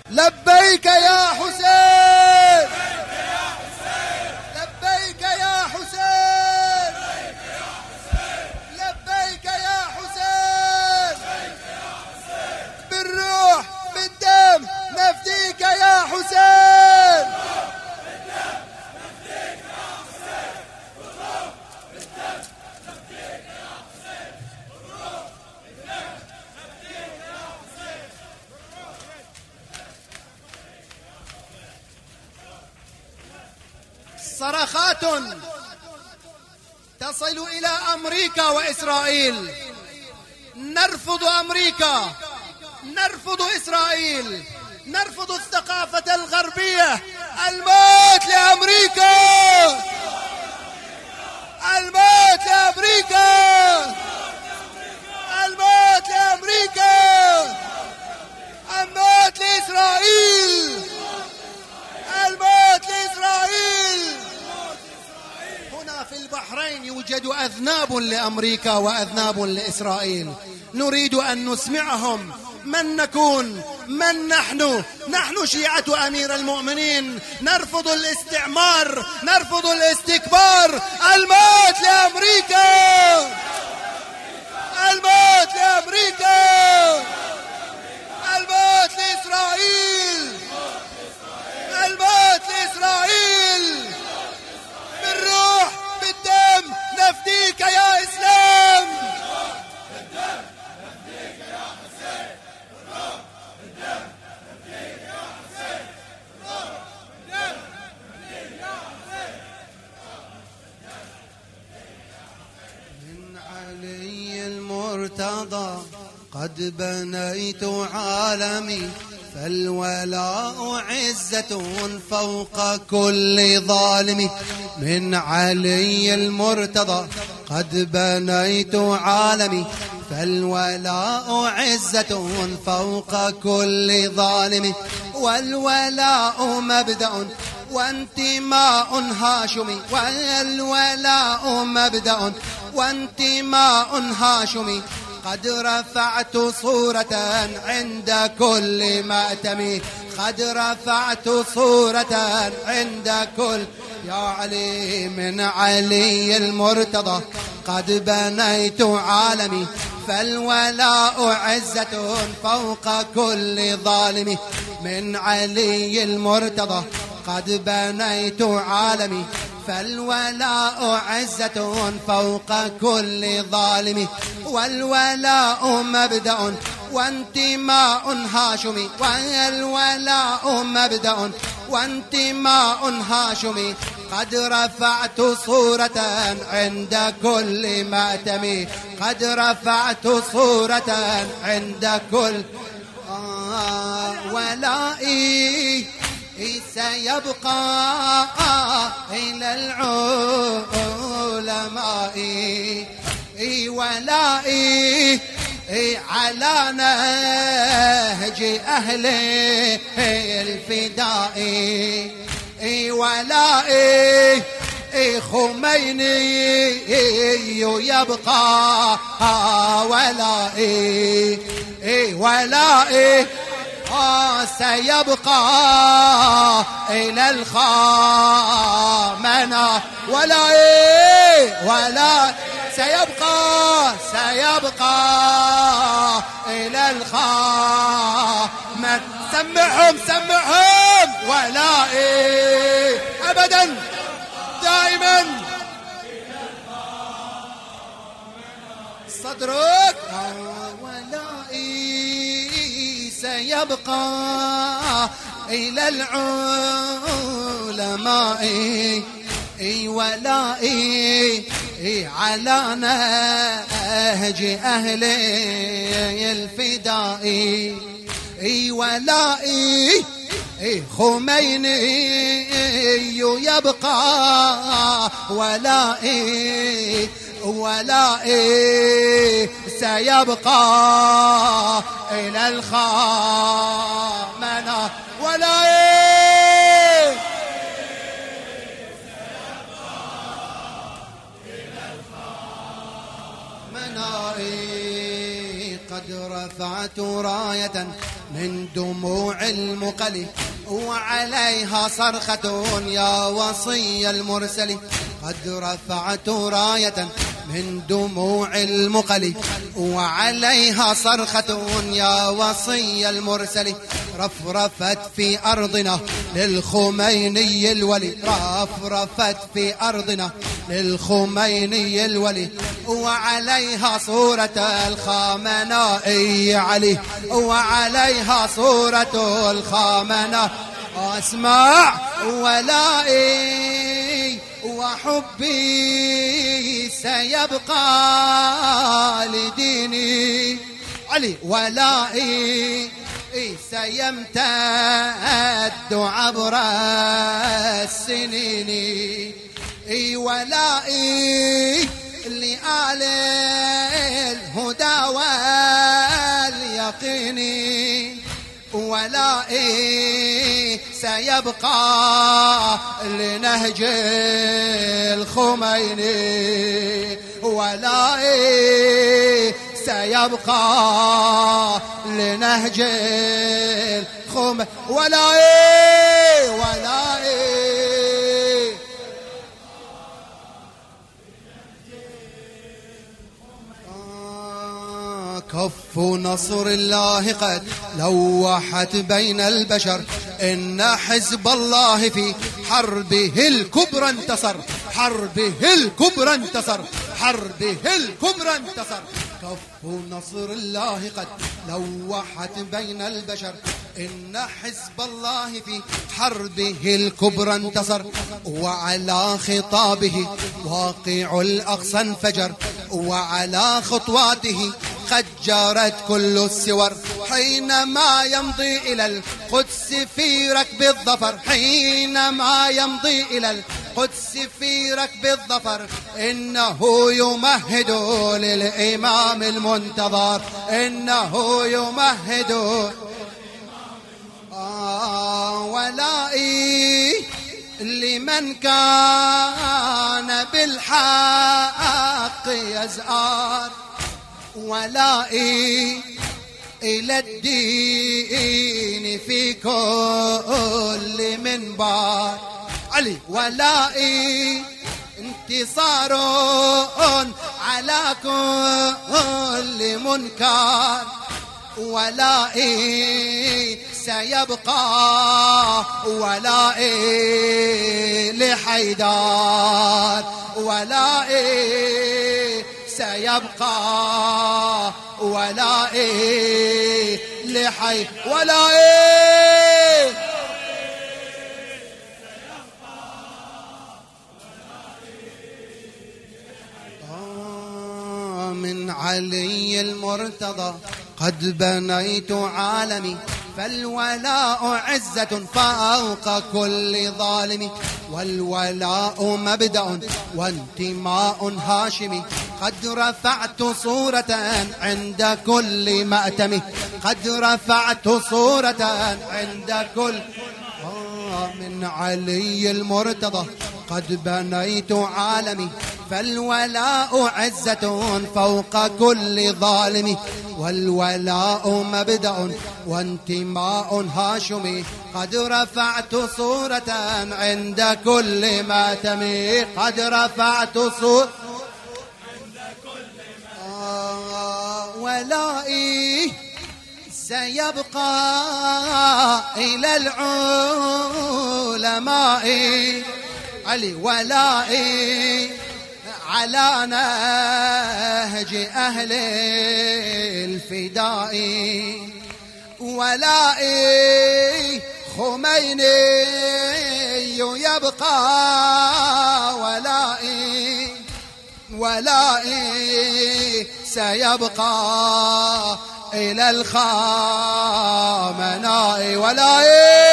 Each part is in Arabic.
لبيك يا حسين، لبيك يا حسين، لبيك يا حسين، بالروح بالدم نفديك يا حسين، صرخات تصل إلى أمريكا وإسرائيل. نرفض أمريكا، نرفض إسرائيل، نرفض الثقافة الغربية. الموت لأمريكا، الموت لأمريكا، الموت لأمريكا، الموت لإسرائيل، الموت لإسرائيل. هنا في البحرين يوجد أذناب لأمريكا وأذناب لإسرائيل. نريد أن نسمعهم من نكون، من نحن. نحن شيعة أمير المؤمنين، نرفض الاستعمار، نرفض الاستكبار. الموت لأمريكا، الموت لأمريكا، الموت لإسرائيل، الموت لإسرائيل. بالروح بالدم نفديك يا إسلام، من علي المرتضى قد بنيت عالمي، فالولاء عزة فوق كل ظالم. من علي المرتضى قد بنيت عالمي، فالولاء عزة فوق كل ظالم. والولاء مبدأ وانتماء هاشمي، والولاء مبدأ وانتماء هاشمي. قد رفعت صورة عند كل مأتم، قد رفعت صورة عند كل. يا علي من علي المرتضى قد بنيت عالمي، فالولاء عزة فوق كل ظالم. من علي المرتضى قد بنيت عالمي، فالولاء عزة فوق كل ظالم. والولاء مبدأ وانتماء هاشمي، والولاء مبدأ وانتماء هاشمي. قد رفعت صورة عند كل مأتم، قد رفعت صورة عند كل. ولائي سيبقى إلى العلماء، ولائي على نهج أهل الفداء. ولائي خميني يبقى، ولائي ولائي سيبقى إلى الخامنة. ولا سيبقى، سيبقى إلى الخامنة. سمعهم سمعهم. ولائي أبدا دائما صدرك. ولائي سيبقى إلى العلماء، ولائي على نهج أهل الفداء. ولائي خميني يبقى، ولائي ولائي سيبقى إلى الخامنة. ولائي قد رفعت راية من دموع المقل وعليها صرخة يا وصي المرسل قد رفعت راية من دموع المقل وعليها صرخة يا وصي المرسل رفرفت في أرضنا للخميني الولي رفرفت في أرضنا للخميني الولي وعليها صورة الخامنائي علي وعليها صورة الخامنائي أسمع ولائي وحبي سيبقى لديني علي ولائي سيمتد عبر السنين ولائي لآل الهدى واليقين ولائي سيبقى لنهج الخميني ولائي سيبقى لنهج الخميني ولائي كف نصر الله قد لوحت بين البشر إن حزب الله في حربه الكبرى انتصر حربه الكبرى انتصر حربه الكبرى انتصر كف نصر الله قد لوحت بين البشر إن حزب الله في حربه الكبرى انتصر وعلى خطابه واقع الأقصى انفجر وعلى خطواته قد جارت كل السور حينما يمضي إلى القدس في ركب الظفر حينما يمضي إلى القدس في ركب الظفر إنه يمهد للإمام المنتظر إنه يمهد ولائي لمن كان بالحق يزأر ولائي إلى الدين في كل منبر علي ولائي انتصار على كل منكر ولائي سيبقى ولائي لحيدر ولائي سيبقى ولائي ولائي من علي المرتضى قد بنيت عالمي فالولاء عزة فوق كل ظالم والولاء مبدأ وانتماء هاشمي قد رفعت صورة عند كل مأتم قد رفعت صورة عند كل من علي المرتضى قد بنيت عالمي فالولاء عزة فوق كل ظالم والولاء مبدأ وانتماء هاشمي قد رفعت صورة عند كل ماتم قد رفعت صورة عند كل ماتم ولائي سيبقى إلى العلماء علي ولائي على نهج أهل الفداء ولائي خميني يبقى ولائي سيبقى إلى الخامناء ولائي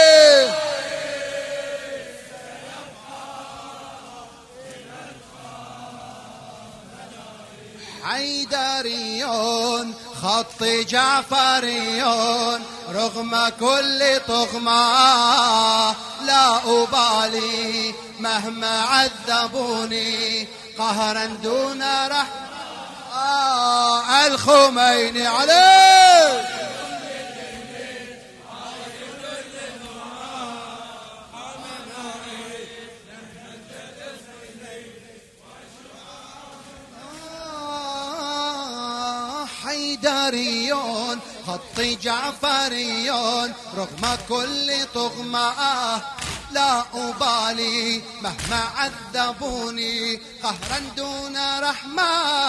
حيدريون خط جعفريون رغم كل طغمة لا أبالي مهما عذبوني قهرا دون الخميني عليه حيدريون خطي جعفريون رغم كل طغمة لا أبالي مهما عذبوني قهرا دون رحمة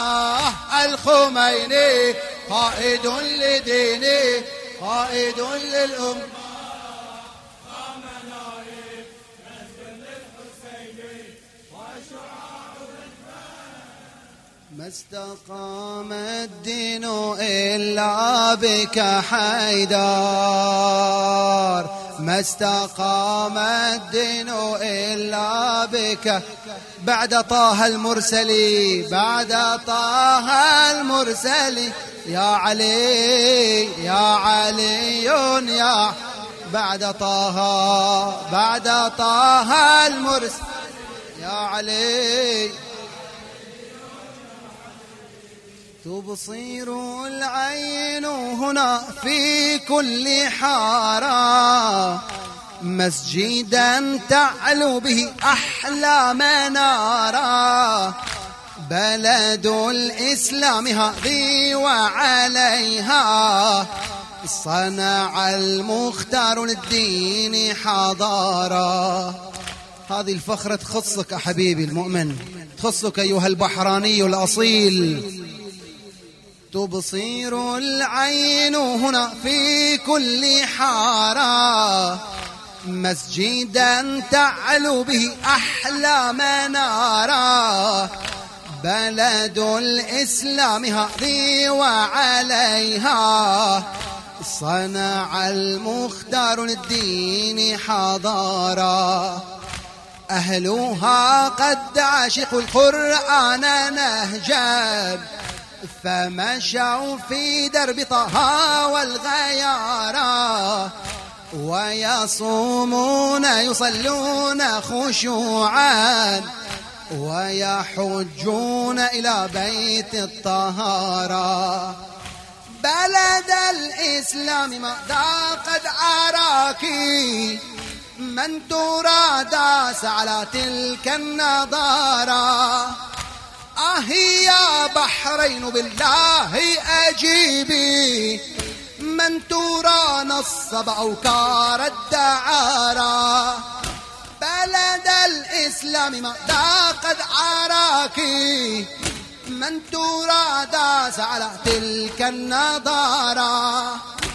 الخميني قائد لديني قائد للأمة ما استقام الدين إلا بك حيدر ما استقام الدين إلا بك بعد طه المرسلي بعد طه المرسلي يا علي يا علي يا بعد طه المرسل يا علي تبصر العين هنا في كل حارة مسجدا تعلو به أحلى منارة بلد الإسلام هذه وعليها صنع المختار للدين حضارة. هذه الفخرة تخصك يا حبيبي المؤمن، تخصك أيها البحراني الأصيل. تبصر العين هنا في كل حارة مسجدا تعلو به أحلى منارة بلد الإسلام هذه وعليها صنع المختار للدين حضارة أهلها قد عاشقوا القرآن نهجا فمشوا في درب طه والغيارة ويصومون يصلون خشوعا ويحجون إلى بيت الطهارة بلد الإسلام ماذا قد أراكي من ترى داس على تلك النضارة يا بحرين بالله أجيبي من ترى نصب أوكار الدعارة بلد الإسلام ماذا قد أراكي من ترى داس على تلك النضارة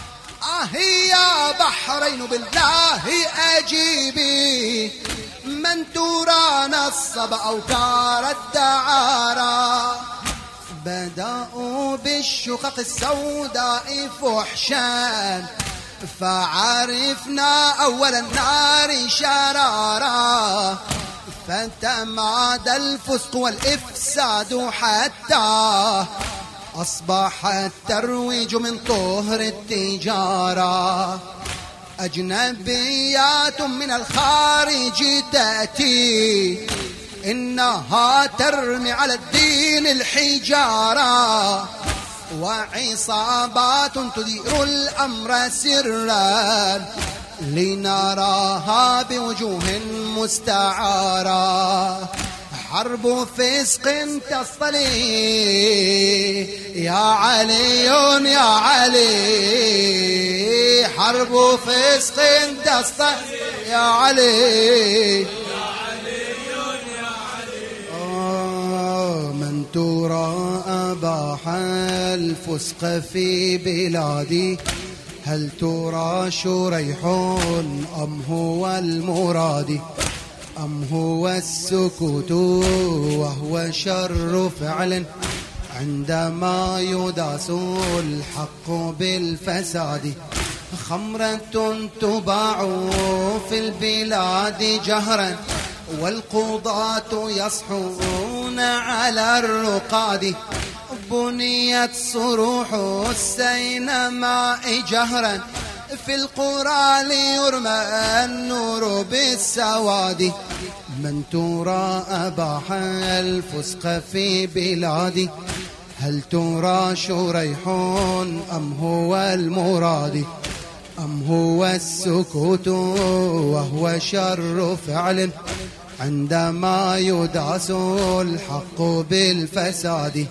يا بحرين بالله أجيبي من ترى نصب أوكار الدعارة بدأوا بالشقق السوداء فحشا فعرفنا أول النار شرارا فتمادى الفسق والإفساد حتى أصبح الترويج من طهر التجارة أجنبيات من الخارج تأتي إنها ترمي على الدين الحجارة وعصابات تدير الأمر سرا لنراها بوجوه مستعارة حرب فسق تصطلي يا علي يا علي حرب فسق تصطلي يا علي من ترى أباح الفسق في بلادي هل ترى شريح أم هو المرادي أم هو السكوت وهو شر فعل عندما يداس الحق بالفساد خمرة تباع في البلاد جهرا والقضاة يصحون على الرقاد بنيت صروح السينماء جهرا في القرى ليرمى النور بالسواد من ترى أباح الفسق في بلادي هل ترى شريح أم هو المراد أم هو السكوت وهو شر فعل عندما يداس الحق بالفساد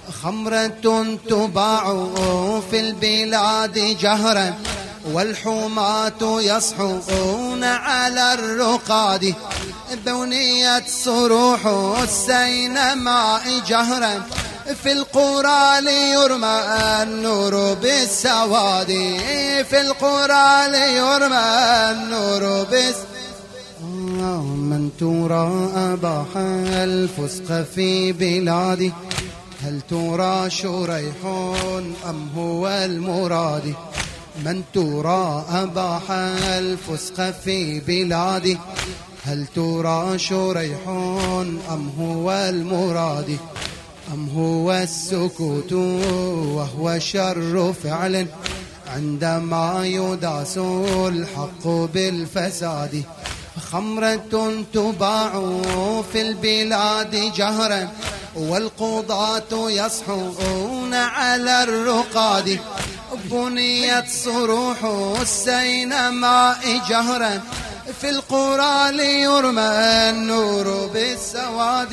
خمرة تباع في البلاد جهرا والحماة يصحون على الرقاد بنيت صروح السينماء جهرا في القرى ليرمى النور بالسواد في القرى ليرمى النور بالسواد من ترى أباح الفسق في بلادي هل ترى شريح أم هو المراد من ترى أباح الفسق في بلادي هل ترى شريح أم هو المراد أم هو السكوت وهو شر فعل عندما يداس الحق بالفساد خمرة تباع في البلاد جهرا والقضاة يصحون على الرقاد بنيت صروح السينماء جهرا في القرى ليرمى النور بالسواد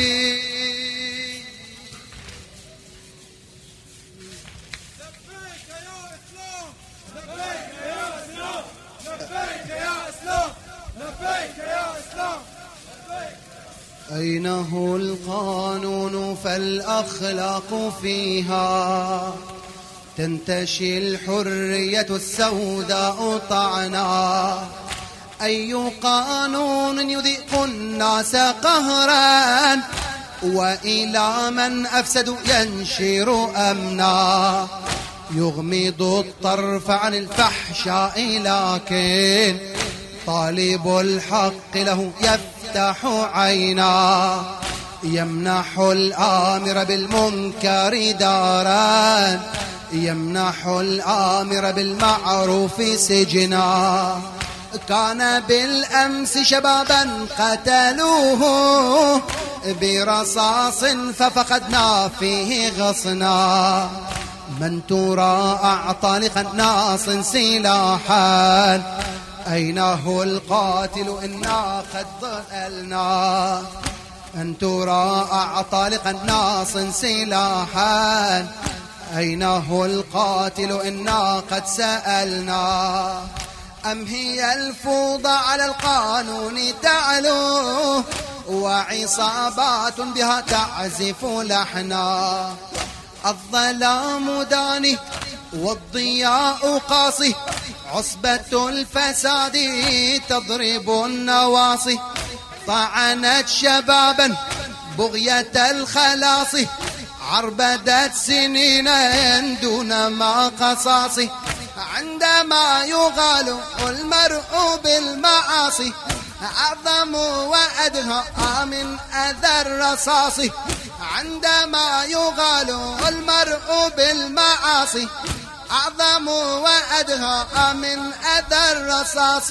أين هو القانون فالأخلاق فيها تنتشي الحرية السوداء طعنا أي قانون يذيق الناس قهرا وإلى من أفسد ينشر أمنا يغمض الطرف عن الفحشاء لكن طالب الحق له يفتح عينا يمنح الآمر بالمنكر دارا يمنح الآمر بالمعروف سجنا كان بالأمس شبابا قتلوه برصاص ففقدنا فيه غصنا من ترى أعطى لقناص سلاحا أين هو القاتل إنا قد ضللنا أن ترى أعطى لقناص سلاحا أين هو القاتل إنا قد سألنا أم هي الفوضى على القانون تعلو وعصابات بها تعزف لحنا الظلام داني والضياء قاصي عصبة الفساد تضرب النواصي طعنت شبابا بغية الخلاص عربدت سنينا دون ما قصاص عندما يغال المرء بالمعاصي أعظم وأدهى من أذى الرصاص عندما يغال المرء بالمعاصي أعظم وأدهى من أذى الرصاص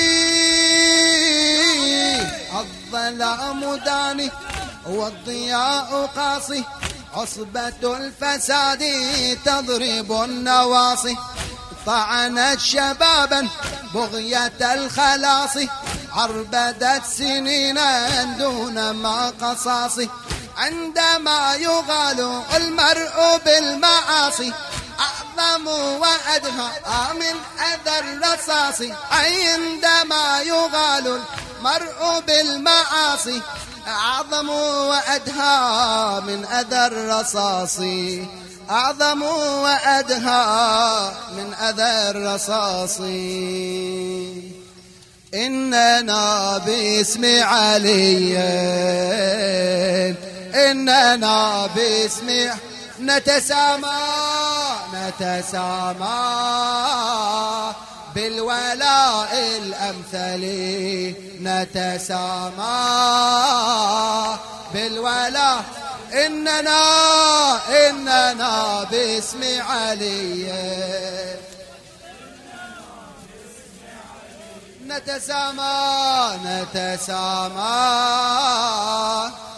الظلام داني والضياء قاصي عصبة الفساد تضرب النواصي طعنت شبابا بغية الخلاص عربدت سنينا دون ما قصاص عندما يغال المرء بالمعاصي أعظم وأدهى من أذى الرصاص عندما يغال المرء بالمعاصي أعظم وأدهى من أذى الرصاص أعظم وأدهى من أذى الرصاص إننا باسم علي إننا باسم نتسامى بالولاء الأمثل نتسامى بالولاء إننا باسم علي نتسامى